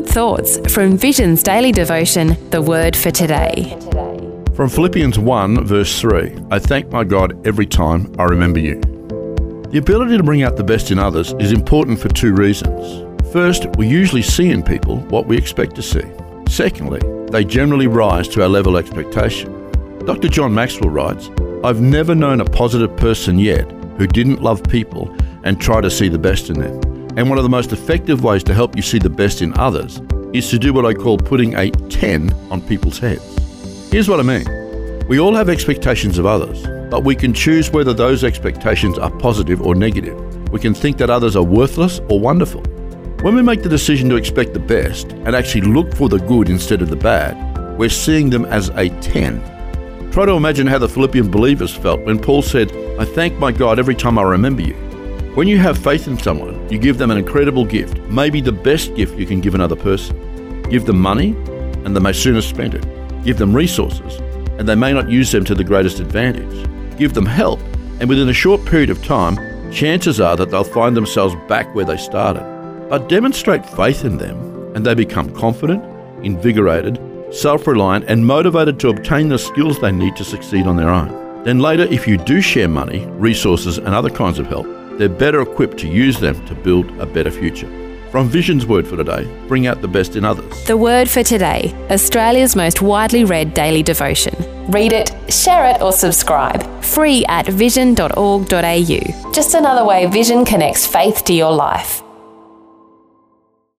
good thoughts from Vision's daily devotion, The Word for Today. From Philippians 1 verse 3, I thank my God every time I remember you. The ability to bring out the best in others is important for two reasons. First, we usually see in people what we expect to see. Secondly, they generally rise to our level of expectation. Dr. John Maxwell writes, I've never known a positive person yet who didn't love people and try to see the best in them. And one of the most effective ways to help you see the best in others is to do what I call putting a 10 on people's heads. Here's what I mean. We all have expectations of others, but we can choose whether those expectations are positive or negative. We can think that others are worthless or wonderful. When we make the decision to expect the best and actually look for the good instead of the bad, we're seeing them as a 10. Try to imagine how the Philippian believers felt when Paul said, I thank my God every time I remember you. When you have faith in someone, you give them an incredible gift, maybe the best gift you can give another person. Give them money, and they may sooner spend it. Give them resources, and they may not use them to the greatest advantage. Give them help, and within a short period of time, chances are that they'll find themselves back where they started. But demonstrate faith in them, and they become confident, invigorated, self-reliant, and motivated to obtain the skills they need to succeed on their own. Then later, if you do share money, resources, and other kinds of help, they're better equipped to use them to build a better future. From Vision's Word for Today, bring out the best in others. The Word for Today, Australia's most widely read daily devotion. Read it, share it, or subscribe. Free at vision.org.au. Just another way Vision connects faith to your life.